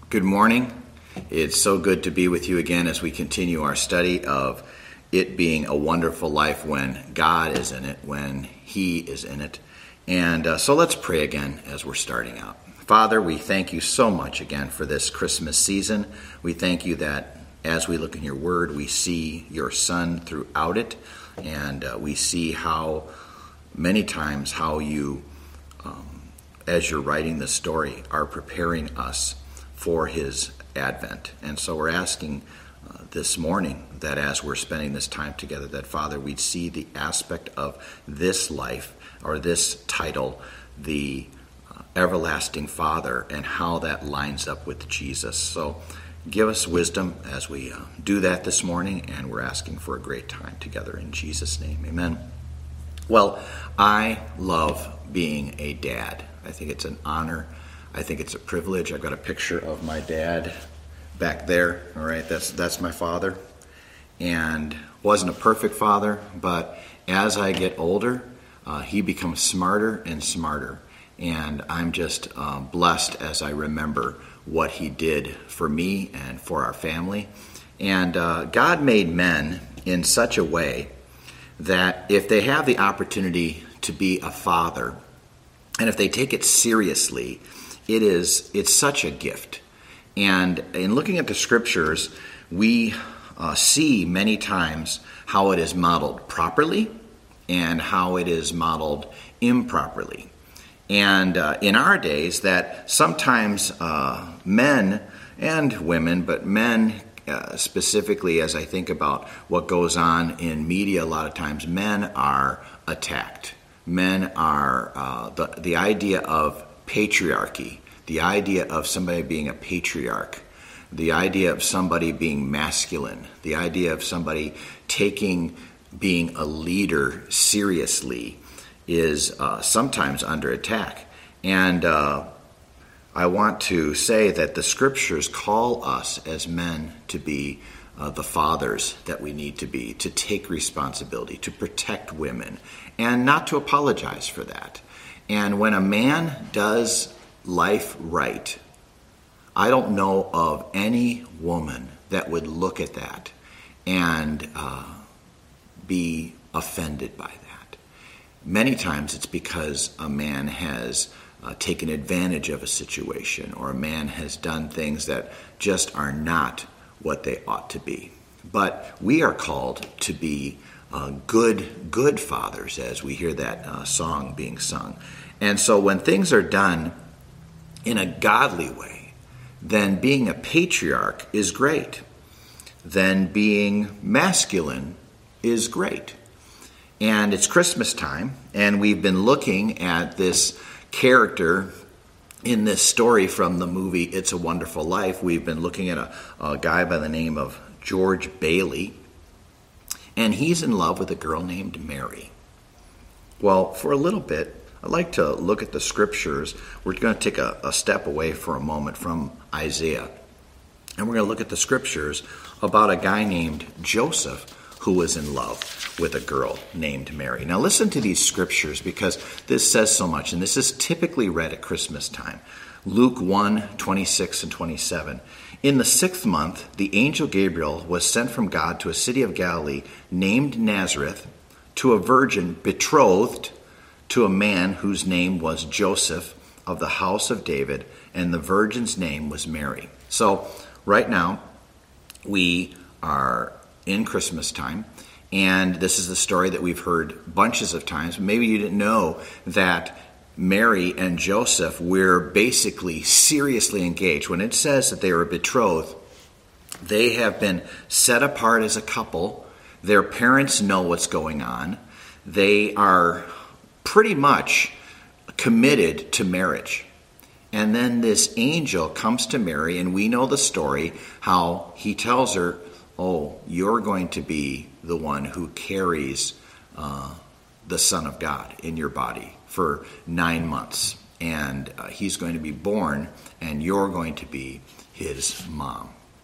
Good morning. It's so good to be with you again as we continue our study of it being a wonderful life when God is in it, when He is in it. And so let's pray again as we're starting out. Father, we thank you so much again for this Christmas season. We thank you that as we look in your word, we see your Son throughout it, and we see how many times how you, as you're writing the story, are preparing us for his advent. And so we're asking this morning that as we're spending this time together, that Father, we'd see the aspect of this life or this title, the Everlasting Father, and how that lines up with Jesus. So give us wisdom as we do that this morning, and we're asking for a great time together in Jesus' name. Amen. Well, I love being a dad. I think it's an honor. I think it's a privilege. I've got a picture of my dad back there. All right, that's my father. And wasn't a perfect father, but as I get older, he becomes smarter and smarter. And I'm just blessed as I remember what he did for me and for our family. And God made men in such a way that if they have the opportunity to be a father, and if they take it seriously, it's such a gift. And in looking at the scriptures, we see many times how it is modeled properly and how it is modeled improperly. And in our days, that sometimes men and women, but men specifically, as I think about what goes on in media, a lot of times men are attacked. Men are, the idea of patriarchy, the idea of somebody being a patriarch, the idea of somebody being masculine, the idea of somebody taking being a leader seriously is sometimes under attack. And I want to say that the scriptures call us as men to be the fathers that we need to be, to take responsibility, to protect women, and not to apologize for that. And when a man does life right, I don't know of any woman that would look at that and be offended by that. Many times it's because a man has taken advantage of a situation, or a man has done things that just are not what they ought to be. But we are called to be good fathers, as we hear that song being sung. And so when things are done in a godly way, then being a patriarch is great. Then being masculine is great. And it's Christmas time, and we've been looking at this character in this story from the movie It's a Wonderful Life. We've been looking at a guy by the name of George Bailey, and he's in love with a girl named Mary. Well, for a little bit, I'd like to look at the scriptures. We're going to take a step away for a moment from Isaiah, and we're going to look at the scriptures about a guy named Joseph who was in love with a girl named Mary. Now listen to these scriptures, because this says so much, and this is typically read at Christmas time. Luke 1:26 and 27. In the 6th month, the angel Gabriel was sent from God to a city of Galilee named Nazareth, to a virgin betrothed to a man whose name was Joseph, of the house of David, and the virgin's name was Mary. So right now, we are in Christmas time, and this is the story that we've heard bunches of times. Maybe you didn't know that Mary and Joseph were basically seriously engaged. When it says that they were betrothed, they have been set apart as a couple. Their parents know what's going on. They are pretty much committed to marriage. And then this angel comes to Mary, and we know the story, how he tells her, oh, you're going to be the one who carries the Son of God in your body for 9 months. And he's going to be born, and you're going to be his mom.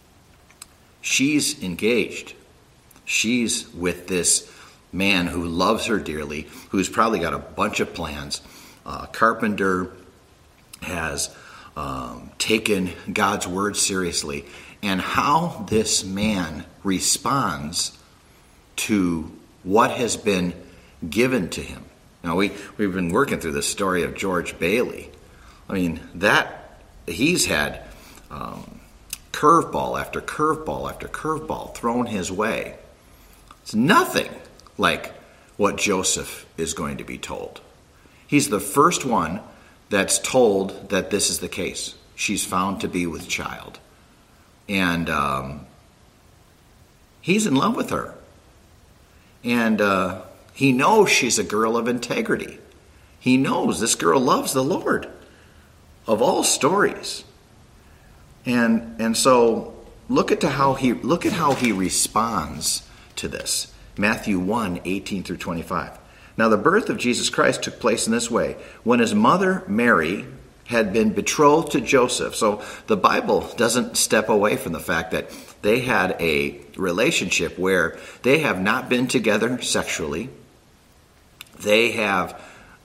She's engaged. She's with this man who loves her dearly, who's probably got a bunch of plans. Carpenter has taken God's word seriously, and how this man responds to what has been given to him. Now, we've been working through the story of George Bailey. I mean, he's had curveball after curveball after curveball thrown his way. It's nothing like what Joseph is going to be told. He's the first one that's told that this is the case. She's found to be with child. And he's in love with her. And he knows she's a girl of integrity. He knows this girl loves the Lord of all stories. And so look at how he responds to this. Matthew 1:18 through 25. Now the birth of Jesus Christ took place in this way. When his mother Mary had been betrothed to Joseph. So the Bible doesn't step away from the fact that they had a relationship where they have not been together sexually. They have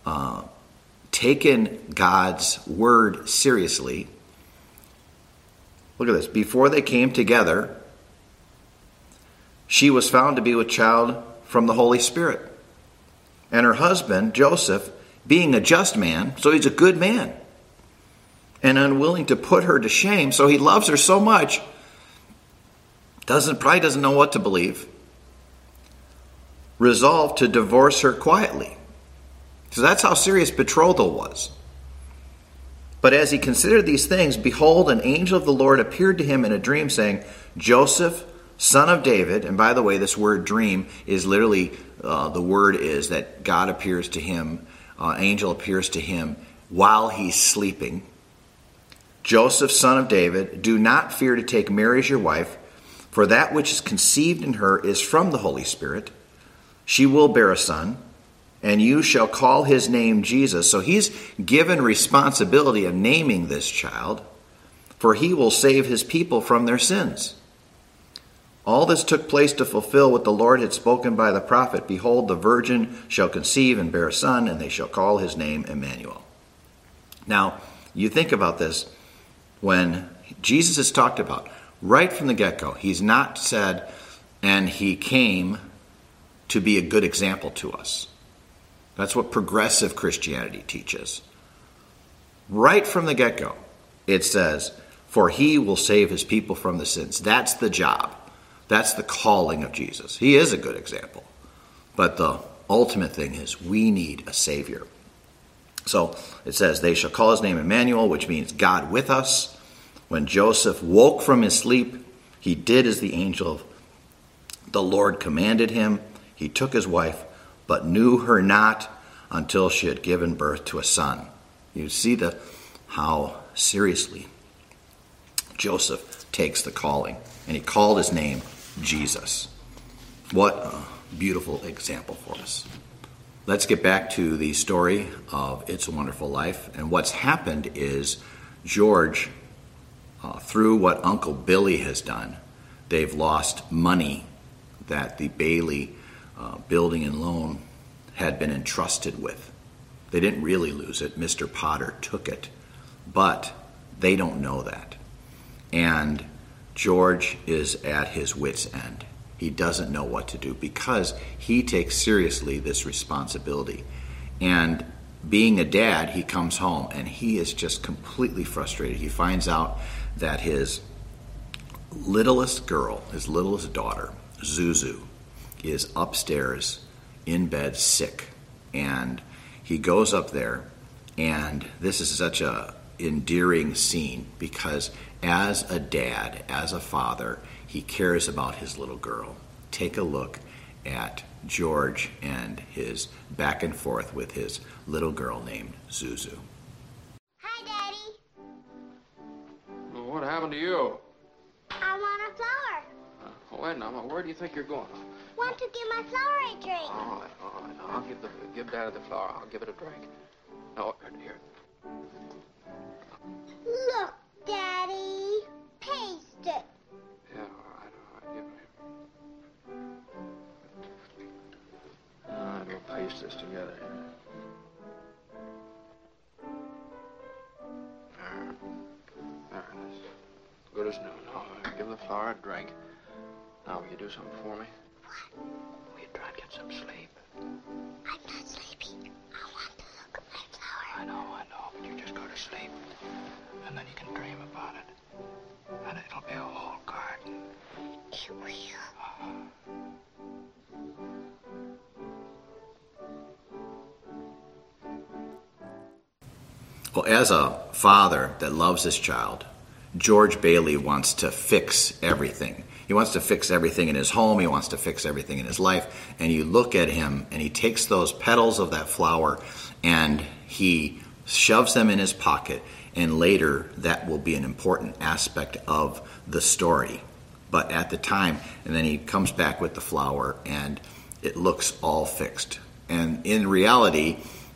taken God's word seriously. Look at this. Before they came together, she was found to be with child from the Holy Spirit. And her husband, Joseph, being a just man, so he's a good man, and unwilling to put her to shame, so he loves her so much, probably doesn't know what to believe, resolved to divorce her quietly. So that's how serious betrothal was. But as he considered these things, behold, an angel of the Lord appeared to him in a dream, saying, Joseph, son of David, and by the way, this word dream is literally, the word is that God appears to him, angel appears to him while he's sleeping. Joseph, son of David, do not fear to take Mary as your wife, for that which is conceived in her is from the Holy Spirit. She will bear a son, and you shall call his name Jesus. So he's given responsibility of naming this child, for he will save his people from their sins. All this took place to fulfill what the Lord had spoken by the prophet. Behold, the virgin shall conceive and bear a son, and they shall call his name Emmanuel. Now, you think about this, when Jesus is talked about, right from the get-go, he's not said, and he came to be a good example to us. That's what progressive Christianity teaches. Right from the get-go, it says, for he will save his people from the sins. That's the job. That's the calling of Jesus. He is a good example. But the ultimate thing is we need a Savior. So it says, they shall call his name Emmanuel, which means God with us. When Joseph woke from his sleep, he did as the angel of the Lord commanded him. He took his wife, but knew her not until she had given birth to a son. You see how seriously Joseph takes the calling. And he called his name Jesus. What a beautiful example for us. Let's get back to the story of It's a Wonderful Life. And what's happened is George, through what Uncle Billy has done, they've lost money that the Bailey building and loan had been entrusted with. They didn't really lose it. Mr. Potter took it. But they don't know that. And George is at his wit's end. He doesn't know what to do because he takes seriously this responsibility. And being a dad, he comes home and he is just completely frustrated. He finds out that his littlest girl, his littlest daughter, Zuzu, is upstairs in bed sick. And he goes up there, and this is such a endearing scene because as a dad, as a father, he cares about his little girl. Take a look at George and his back and forth with his little girl named Zuzu. Hi, Daddy. Well, what happened to you? I want a flower. Wait now, where do you think you're going? Want to give my flower a drink. All right. I'll give Daddy the flower. I'll give it a drink. Oh, here. Look, Daddy. Taste it. Yeah, all right. Give it here. All right, we'll paste this together. There. Good as new. Now, give the flower a drink. Now, will you do something for me? What? Will you try and get some sleep? I'm not sleepy. I want to look at my flower. I know, but you just go to sleep. And then you can dream about it. And it'll be a whole garden. It will. Well, as a father that loves his child, George Bailey wants to fix everything. He wants to fix everything in his home. He wants to fix everything in his life. And you look at him, and he takes those petals of that flower, and he shoves them in his pocket. And later, that will be an important aspect of the story. But at the time, and then he comes back with the flower, and it looks all fixed. And in reality,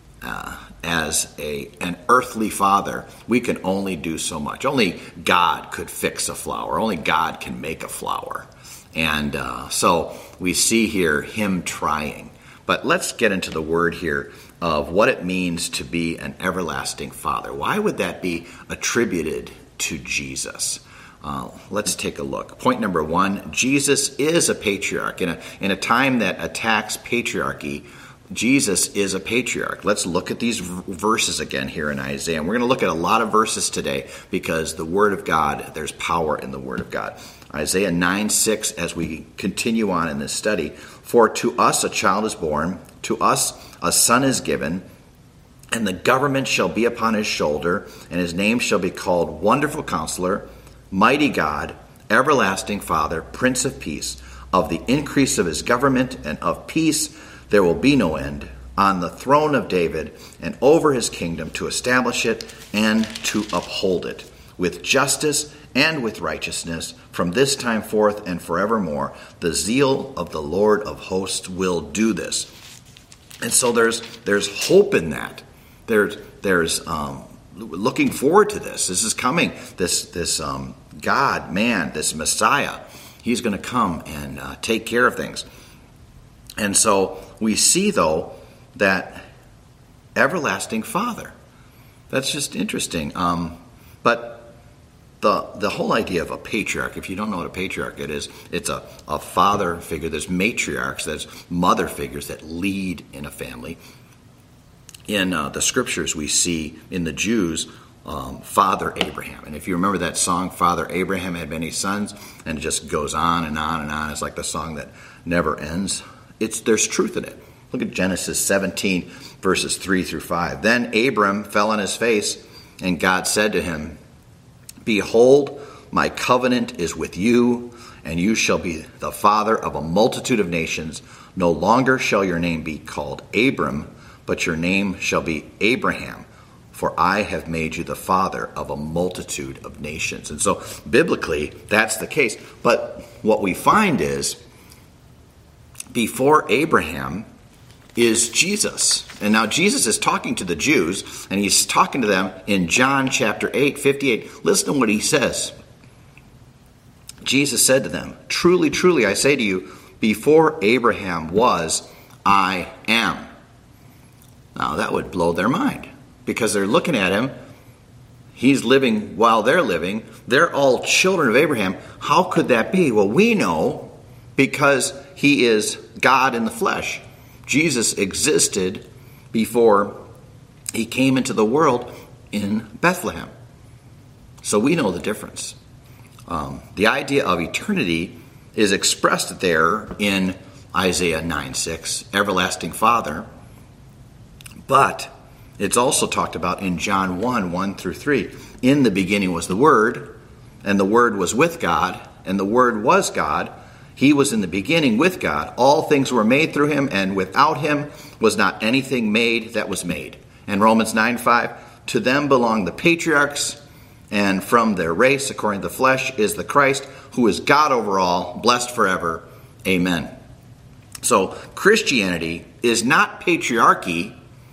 as an earthly father, we can only do so much. Only God could fix a flower. Only God can make a flower. And so we see here him trying. But let's get into the word here of what it means to be an everlasting father. Why would that be attributed to Jesus? Let's take a look. Point number 1, Jesus is a patriarch. In a time that attacks patriarchy, Jesus is a patriarch. Let's look at these verses again here in Isaiah. And we're going to look at a lot of verses today because the Word of God, there's power in the Word of God. Isaiah 9:6, as we continue on in this study, "For to us a child is born, to us a son is given, and the government shall be upon his shoulder, and his name shall be called Wonderful Counselor, Mighty God, Everlasting Father, Prince of Peace. Of the increase of his government and of peace there will be no end, on the throne of David and over his kingdom, to establish it and to uphold it with justice and with righteousness from this time forth and forevermore. The zeal of the Lord of hosts will do this." And so there's hope in that. There's looking forward to this. This is coming. This God, man, this Messiah, he's going to come and take care of things. And so we see, though, that everlasting Father. That's just interesting. But the whole idea of a patriarch, if you don't know what a patriarch it is, it's a father figure. There's matriarchs, there's mother figures that lead in a family. In the scriptures we see in the Jews, Father Abraham. And if you remember that song, Father Abraham had many sons, and it just goes on and on and on. It's like the song that never ends. There's truth in it. Look at Genesis 17, verses 3 through 5. "Then Abram fell on his face, and God said to him, 'Behold, my covenant is with you, and you shall be the father of a multitude of nations. No longer shall your name be called Abram, but your name shall be Abraham, for I have made you the father of a multitude of nations.'" And so, biblically, that's the case. But what we find is, before Abraham is Jesus. And now Jesus is talking to the Jews, and he's talking to them in John chapter 8, 58. Listen to what he says. Jesus said to them, "Truly, truly, I say to you, before Abraham was, I am." Now that would blow their mind, because they're looking at him. He's living while they're living. They're all children of Abraham. How could that be? Well, we know because he is God in the flesh. Jesus existed before he came into the world in Bethlehem. So we know the difference. The idea of eternity is expressed there in Isaiah 9:6, everlasting Father. But it's also talked about in John 1 through 3. "In the beginning was the Word, and the Word was with God, and the Word was God. He was in the beginning with God. All things were made through him, and without him was not anything made that was made." And Romans 9:5, "To them belong the patriarchs, and from their race, according to the flesh, is the Christ, who is God over all, blessed forever. Amen." So Christianity is not patriarchy.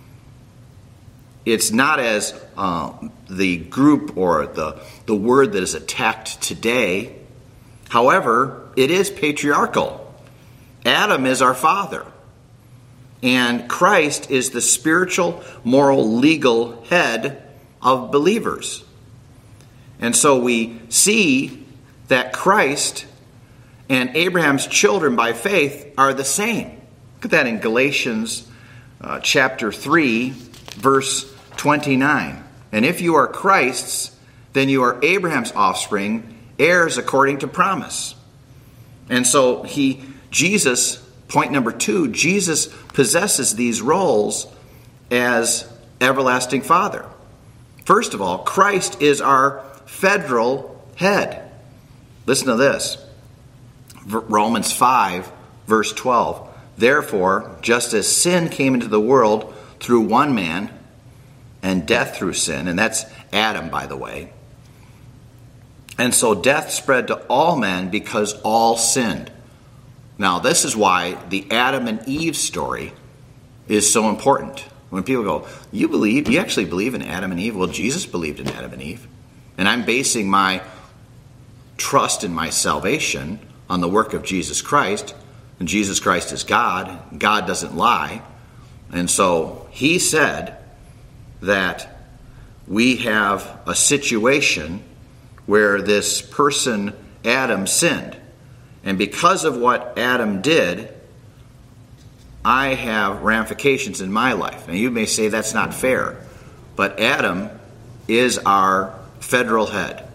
It's not as the group or the word that is attacked today. However, it is patriarchal. Adam is our father. And Christ is the spiritual, moral, legal head of believers. And so we see that Christ and Abraham's children by faith are the same. Look at that in Galatians chapter 3, verse 29. And if you are Christ's, then you are Abraham's offspring, heirs according to promise. And so Jesus, point number 2, Jesus possesses these roles as everlasting Father. First of all, Christ is our federal head. Listen to this. Romans 5, verse 12. Therefore, just as sin came into the world through one man, and death through sin, and that's Adam, by the way. And so death spread to all men because all sinned. Now, this is why the Adam and Eve story is so important. When people go, you actually believe in Adam and Eve? Well, Jesus believed in Adam and Eve. And I'm basing my trust in my salvation on the work of Jesus Christ. And Jesus Christ is God. God doesn't lie. And so he said that we have a situation where this person, Adam, sinned. And because of what Adam did, I have ramifications in my life. Now you may say that's not fair, but Adam is our federal head.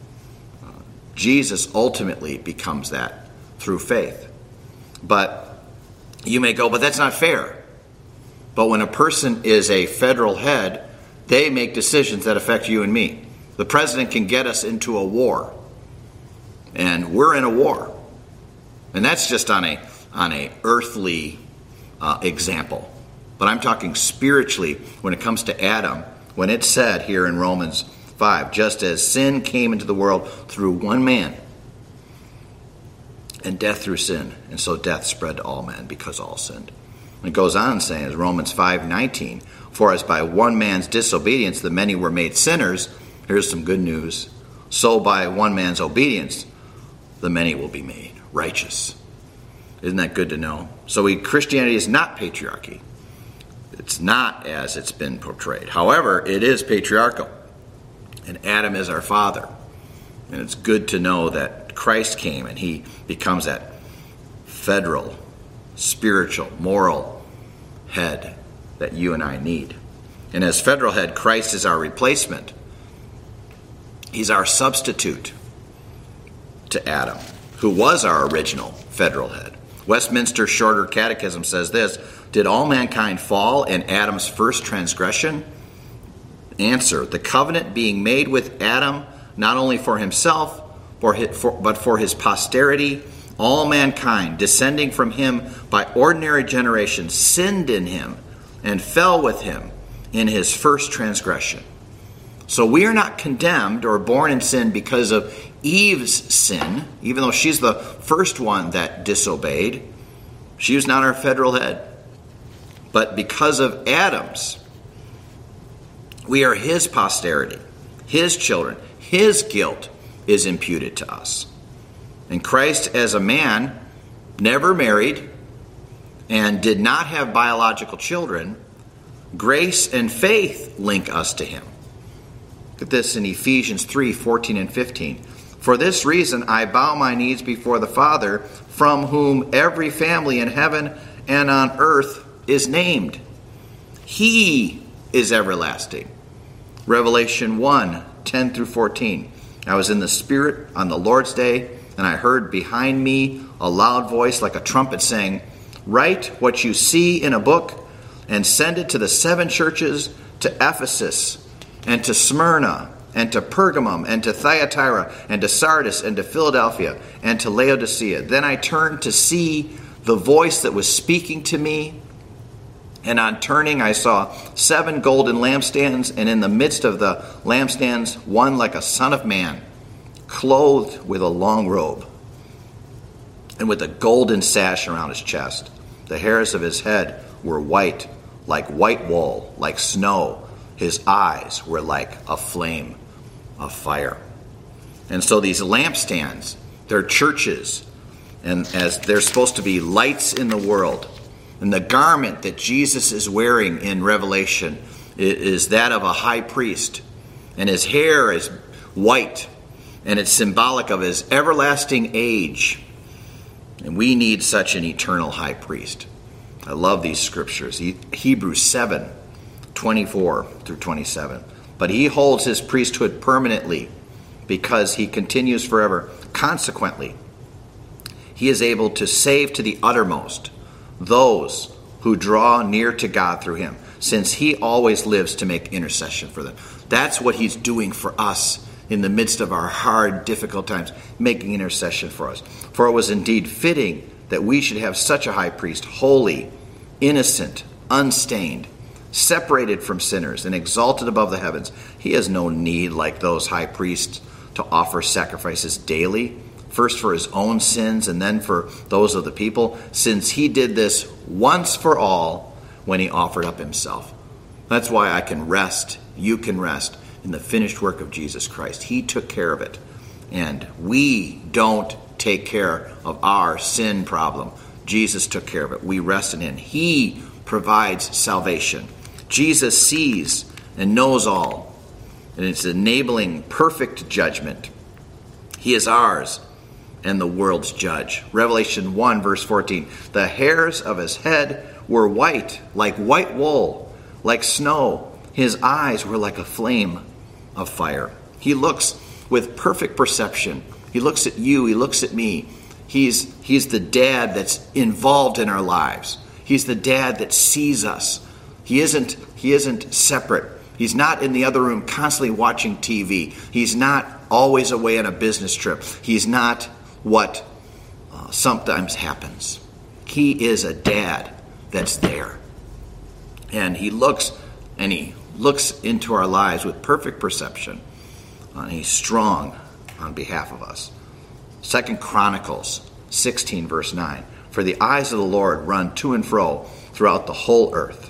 Jesus ultimately becomes that through faith. But you may go, but that's not fair. But when a person is a federal head, they make decisions that affect you and me. The president can get us into a war. And we're in a war. And that's just on a earthly example. But I'm talking spiritually when it comes to Adam. When it's said here in Romans 5, just as sin came into the world through one man, and death through sin, and so death spread to all men because all sinned. And it goes on saying, as Romans 5:19, for as by one man's disobedience the many were made sinners, here's some good news, so by one man's obedience the many will be made righteous. Isn't that good to know? So Christianity is not patriarchy. It's not as it's been portrayed. However, it is patriarchal. And Adam is our father. And it's good to know that Christ came and he becomes that federal, spiritual, moral head that you and I need. And as federal head, Christ is our replacement. He's our substitute to Adam, who was our original federal head. Westminster Shorter Catechism says this, did all mankind fall in Adam's first transgression? Answer, the covenant being made with Adam, not only for himself, but for his posterity, all mankind, descending from him by ordinary generation, sinned in him and fell with him in his first transgression. So we are not condemned or born in sin because of Eve's sin, even though she's the first one that disobeyed. She was not our federal head. But because of Adam's, we are his posterity, his children. His guilt is imputed to us. And Christ, as a man, never married and did not have biological children. Grace and faith link us to him. Look at this in Ephesians 3:14 and 15. For this reason I bow my knees before the Father, from whom every family in heaven and on earth is named. He is everlasting. Revelation 1:10 through 14. I was in the Spirit on the Lord's day, and I heard behind me a loud voice like a trumpet saying, write what you see in a book and send it to the 7 churches, to Ephesus and to Smyrna and to Pergamum and to Thyatira and to Sardis and to Philadelphia and to Laodicea. Then I turned to see the voice that was speaking to me. And on turning, I saw 7 golden lampstands, and in the midst of the lampstands, one like a son of man, clothed with a long robe, and with a golden sash around his chest. The hairs of his head were white, like white wool, like snow. His eyes were like a flame of fire. And so these lampstands, they're churches, and as they're supposed to be lights in the world. And the garment that Jesus is wearing in Revelation is that of a high priest. And his hair is white, and it's symbolic of his everlasting age. And we need such an eternal high priest. I love these scriptures. Hebrews 7, 24 through 27. But he holds his priesthood permanently because he continues forever. Consequently, he is able to save to the uttermost those who draw near to God through him, since he always lives to make intercession for them. That's what he's doing for us in the midst of our hard, difficult times, making intercession for us. For it was indeed fitting that we should have such a high priest, holy, innocent, unstained, separated from sinners, and exalted above the heavens. He has no need, like those high priests, to offer sacrifices daily, first for his own sins and then for those of the people, since he did this once for all when he offered up himself. That's why I can rest, you can rest, in the finished work of Jesus Christ. He took care of it. And we don't take care of our sin problem. Jesus took care of it. We rest in him. He provides salvation. Jesus sees and knows all. And it's enabling perfect judgment. He is ours and the world's judge. Revelation 1, verse 14. The hairs of his head were white, like white wool, like snow. His eyes were like a flame of fire. He looks with perfect perception. He looks at you. He looks at me. He's the dad that's involved in our lives. He's the dad that sees us. He isn't separate. He's not in the other room constantly watching TV. He's not always away on a business trip. He's not what sometimes happens. He is a dad that's there. And he looks into our lives with perfect perception. And he's strong on behalf of us. 2 Chronicles 16, verse 9. For the eyes of the Lord run to and fro throughout the whole earth,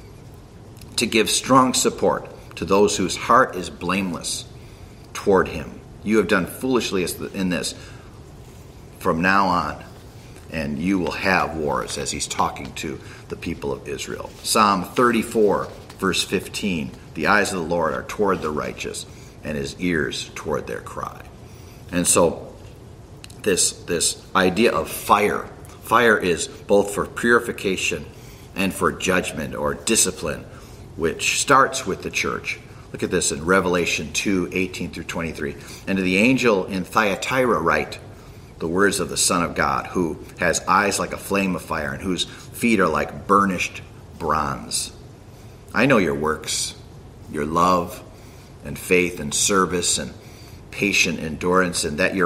to give strong support to those whose heart is blameless toward him. You have done foolishly in this from now on, and you will have wars, as he's talking to the people of Israel. Psalm 34, verse 15. The eyes of the Lord are toward the righteous, and his ears toward their cry. And so this idea of fire is both for purification and for judgment or discipline, which starts with the church. Look at this in Revelation 2, 18 through 23. And to the angel in Thyatira write the words of the Son of God, who has eyes like a flame of fire and whose feet are like burnished bronze. I know your works, your love and faith and service and patient endurance, and that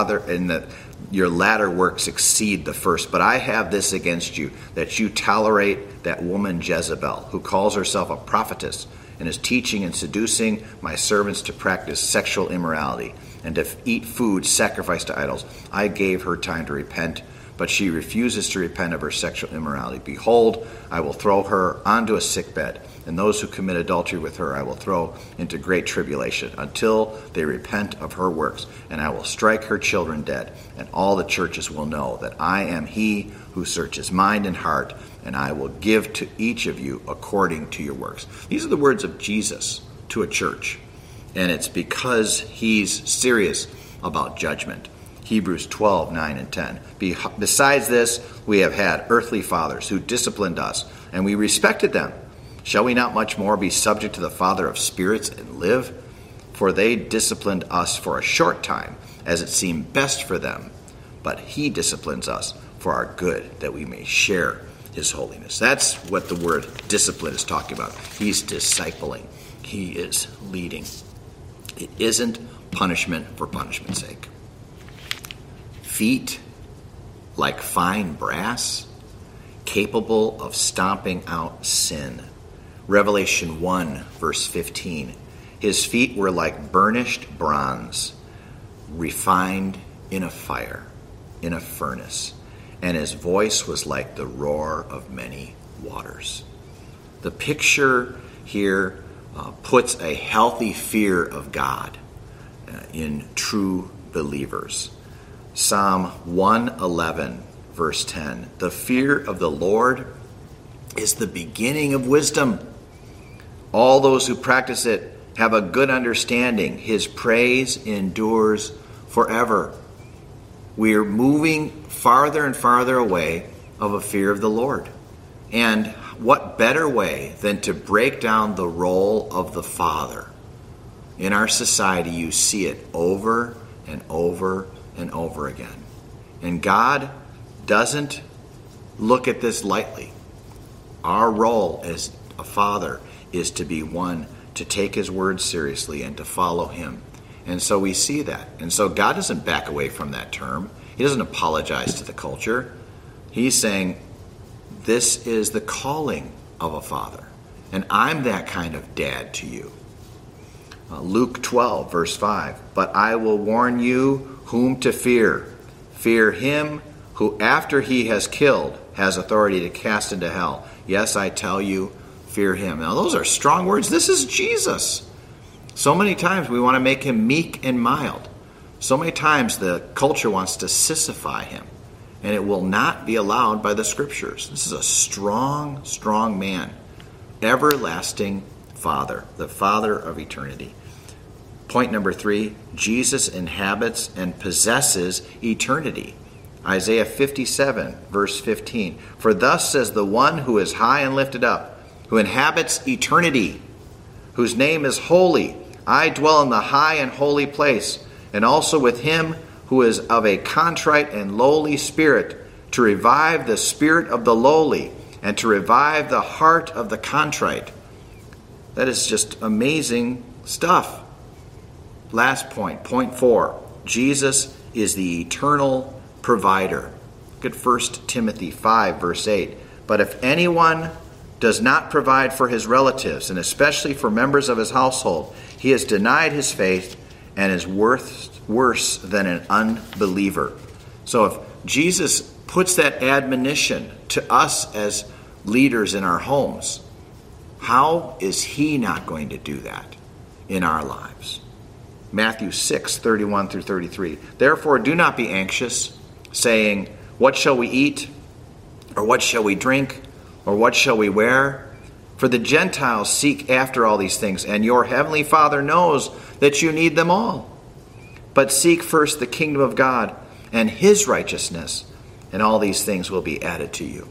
your latter works exceed the first. But I have this against you, that you tolerate that woman Jezebel, who calls herself a prophetess and is teaching and seducing my servants to practice sexual immorality and to eat food sacrificed to idols. I gave her time to repent, but she refuses to repent of her sexual immorality. Behold, I will throw her onto a sickbed, and those who commit adultery with her I will throw into great tribulation, until they repent of her works. And I will strike her children dead, and all the churches will know that I am he who searches mind and heart, and I will give to each of you according to your works. These are the words of Jesus to a church, and it's because he's serious about judgment. Hebrews 12, 9 and 10. Besides this, we have had earthly fathers who disciplined us, and we respected them. Shall we not much more be subject to the Father of spirits and live? For they disciplined us for a short time, as it seemed best for them. But he disciplines us for our good, that we may share his holiness. That's what the word discipline is talking about. He's discipling. He is leading. It isn't punishment for punishment's sake. Feet like fine brass, capable of stomping out sin. Revelation 1, verse 15. His feet were like burnished bronze, refined in a fire, in a furnace, and his voice was like the roar of many waters. The picture here puts a healthy fear of God in true believers. Psalm 111, verse 10. The fear of the Lord is the beginning of wisdom. All those who practice it have a good understanding. His praise endures forever. We are moving farther and farther away of a fear of the Lord. And what better way than to break down the role of the Father? In our society, you see it over and over and over again. And God doesn't look at this lightly. Our role as a father is to be one to take his word seriously and to follow him. And so we see that. And so God doesn't back away from that term. He doesn't apologize to the culture. He's saying, this is the calling of a father. And I'm that kind of dad to you. Luke 12, verse 5. But I will warn you whom to fear. Fear him who after he has killed has authority to cast into hell. Yes, I tell you, fear him. Now those are strong words. This is Jesus. So many times we want to make him meek and mild. So many times the culture wants to sissify him. And it will not be allowed by the scriptures. This is a strong, strong man. Everlasting Father. The Father of eternity. Point number 3, Jesus inhabits and possesses eternity. Isaiah 57, verse 15. For thus says the one who is high and lifted up, who inhabits eternity, whose name is holy. I dwell in the high and holy place, and also with him who is of a contrite and lowly spirit, to revive the spirit of the lowly, and to revive the heart of the contrite. That is just amazing stuff. Last point, point 4. Jesus is the eternal provider. Look at 1 Timothy 5, verse 8. But if anyone does not provide for his relatives, and especially for members of his household, he has denied his faith and is worse than an unbeliever. So if Jesus puts that admonition to us as leaders in our homes, how is he not going to do that in our lives? Matthew 6, 31 through 33. Therefore, do not be anxious, saying, what shall we eat? Or what shall we drink? Or what shall we wear? For the Gentiles seek after all these things, and your heavenly Father knows that you need them all. But seek first the kingdom of God and his righteousness, and all these things will be added to you.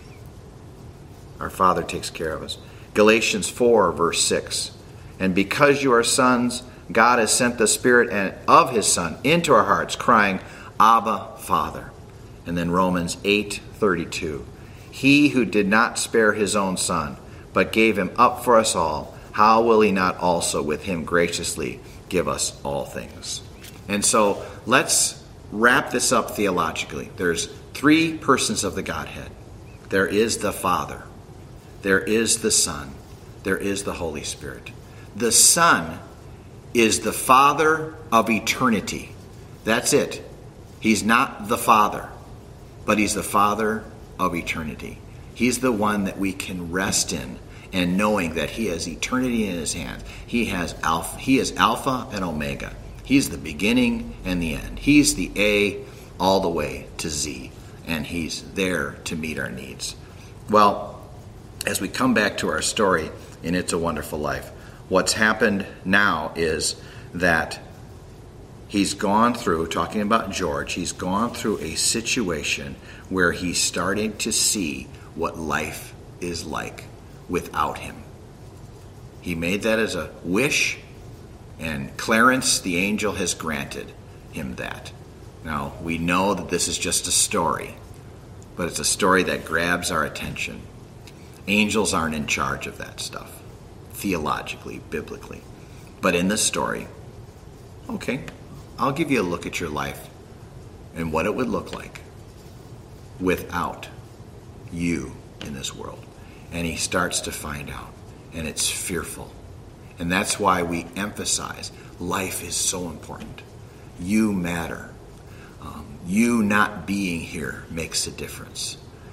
Our Father takes care of us. Galatians 4, verse 6. And because you are sons, God has sent the Spirit of his Son into our hearts, crying, Abba, Father. And then Romans 8:32. He who did not spare his own Son, but gave him up for us all, how will he not also with him graciously give us all things? And so let's wrap this up theologically. There's 3 persons of the Godhead. There is the Father. There is the Son. There is the Holy Spirit. The Son is the Father of eternity. That's it. He's not the Father, but he's the Father of eternity. He's the one that we can rest in, and knowing that he has eternity in his hands. He is Alpha and Omega. He's the beginning and the end. He's the A all the way to Z, and he's there to meet our needs. Well, as we come back to our story in It's a Wonderful Life, what's happened now is that he's gone through, talking about George, he's gone through a situation where he's starting to see what life is like without him. He made that as a wish, and Clarence, the angel, has granted him that. Now, we know that this is just a story, but it's a story that grabs our attention. Angels aren't in charge of that stuff, theologically, biblically. But in this story, okay, I'll give you a look at your life and what it would look like without you in this world. And he starts to find out, and it's fearful. And that's why we emphasize life is so important. You matter. You not being here makes a difference.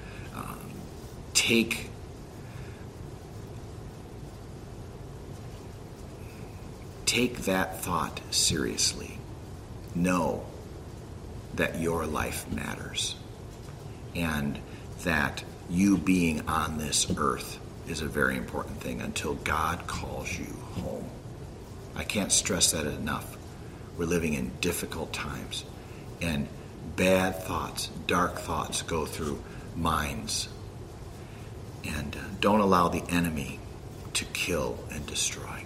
Take that thought seriously. Know that your life matters, and that you being on this earth is a very important thing until God calls you home. I can't stress that enough. We're living in difficult times, and bad thoughts, dark thoughts go through minds. And don't allow the enemy to kill and destroy.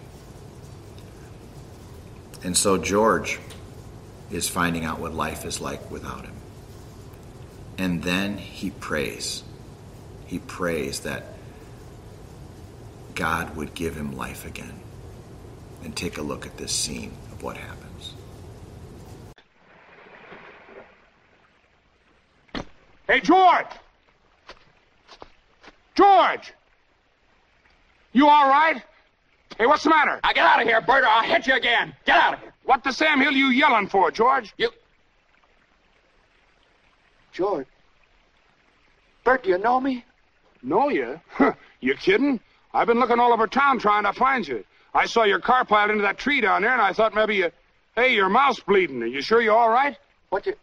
And so George is finding out what life is like without him. And then he prays. He prays that God would give him life again. And take a look at this scene of what happens. Hey, George! George! You all right? Hey, what's the matter? Now get out of here, Bert, or I'll hit you again. Get out of here. What the Sam Hill you yelling for, George? George. Bert, do you know me? Know you? You kidding? I've been looking all over town trying to find you. I saw your car piled into that tree down there, and I thought maybe you... Hey, your mouth's bleeding. Are you sure you're all right? What you...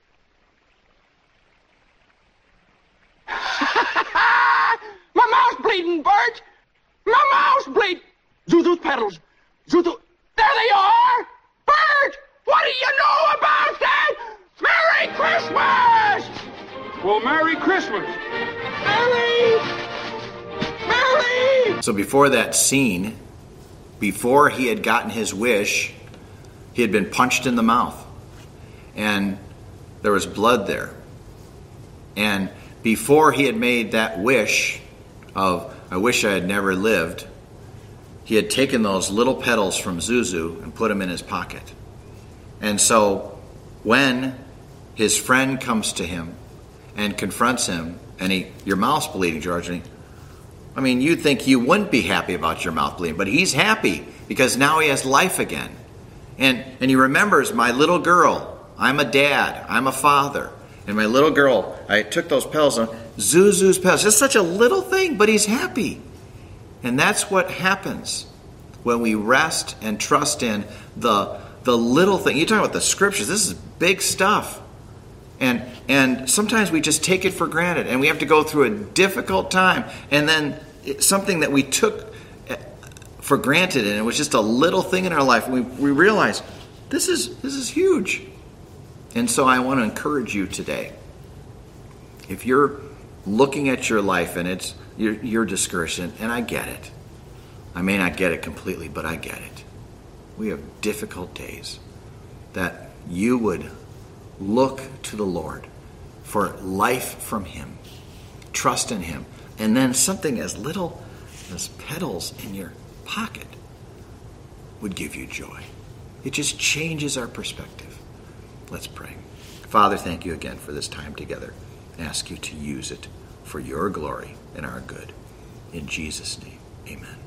My mouth's bleeding, Bert! My mouth's bleeding! Zuzu's pedals! Zuzu... There they are! Bert! What do you know about that? Merry Christmas! Well, Merry Christmas! Merry! So before that scene, before he had gotten his wish, he had been punched in the mouth. And there was blood there. And before he had made that wish of, I wish I had never lived, he had taken those little petals from Zuzu and put them in his pocket. And so when his friend comes to him and confronts him, and your mouth's bleeding, George, and you'd think you wouldn't be happy about your mouth bleeding, but he's happy because now he has life again. And he remembers, my little girl, I'm a dad, I'm a father. And my little girl, I took those petals, Zuzu's petals. It's such a little thing, but he's happy. And that's what happens when we rest and trust in the little thing. You're talking about the scriptures. This is big stuff. And sometimes we just take it for granted, and we have to go through a difficult time, and then something that we took for granted, and it was just a little thing in our life, and we realize this is huge. And so I want to encourage you today. If you're looking at your life and you're discouraged, and I get it. I may not get it completely, but I get it. We have difficult days. That you would look to the Lord for life from Him. Trust in Him. And then something as little as petals in your pocket would give you joy. It just changes our perspective. Let's pray. Father, thank you again for this time together. I ask you to use it for your glory and our good. In Jesus' name, amen.